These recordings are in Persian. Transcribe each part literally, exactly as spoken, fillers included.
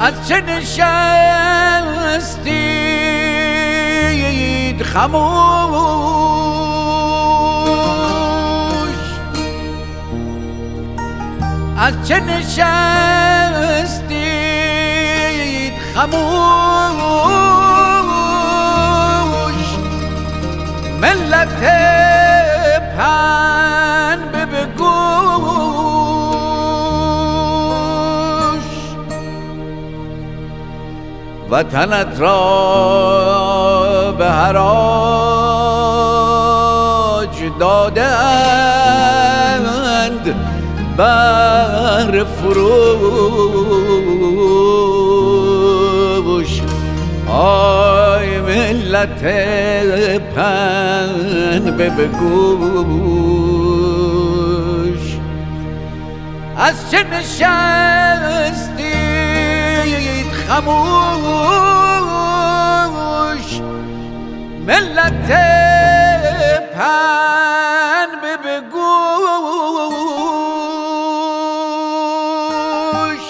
از چه نشستید خموش؟ از چه نشستید خموش؟ ملت پنبه به گوش، وطنت را به حراج دادند بر فروش. آی ملت پنبه به گوش، از چه نشستید خموش؟ ملت پنبه به گوش.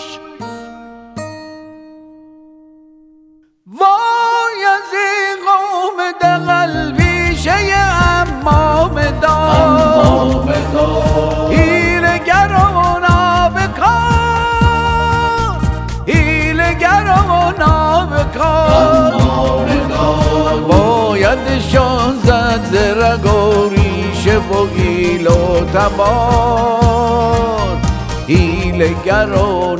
وای از این قوم دغل پیشه امام دار، حیله‌گر و نابکار، حیله‌گر و نابکار. بایدشان زد ز رگ و ریشه و ایل و تبار، حیله‌گر و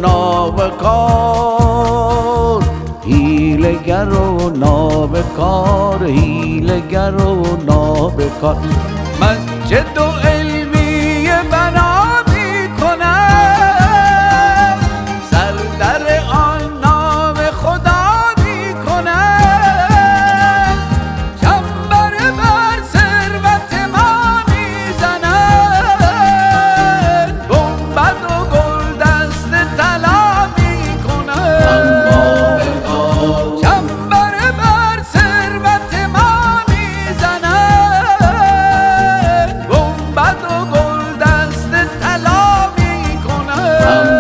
نابکار، حیله‌گر و نابکار، حیله‌گر و نابکار. مسجد و علمیه بنا می‌کنم، سر در آن نام خدا می‌کنم، چنبر بر ثروت ما می‌زنند، گنبد و گلدست طلا می‌کنند، چنبر بر ثروت ما می‌زنند، گنبد و گلدست طلا می‌کنند.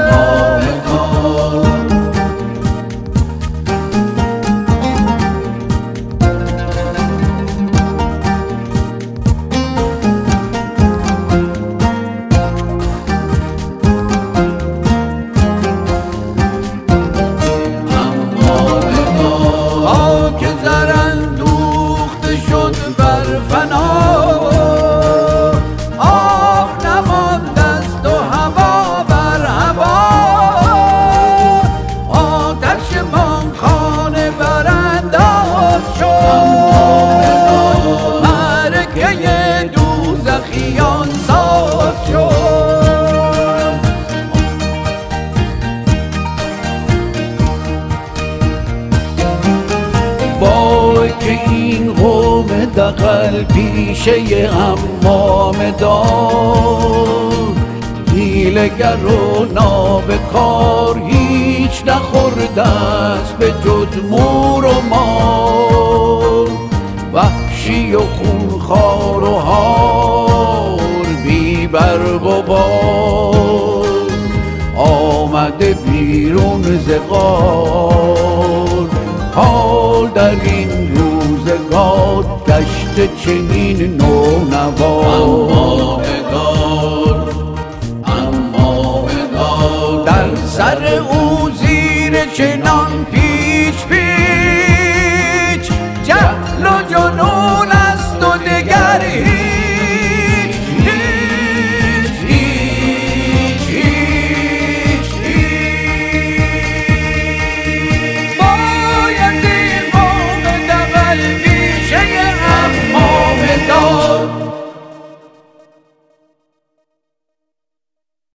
خاک زر اندوخته شد بر فنا، آب نماند است و هوا بر هوا، آتش خانه برانداز شد، معرکه دوزخیان ساز شد. وای که این قوم دغل پیشه امام دار، حیله‌گر و نابکار، هیچ نخورده است به جز مور و مار، وحشی و خونخوار و هار، بی برگ و بار، آمده بیرون ز غار. حال در این روزگار گشت چنین نونوا،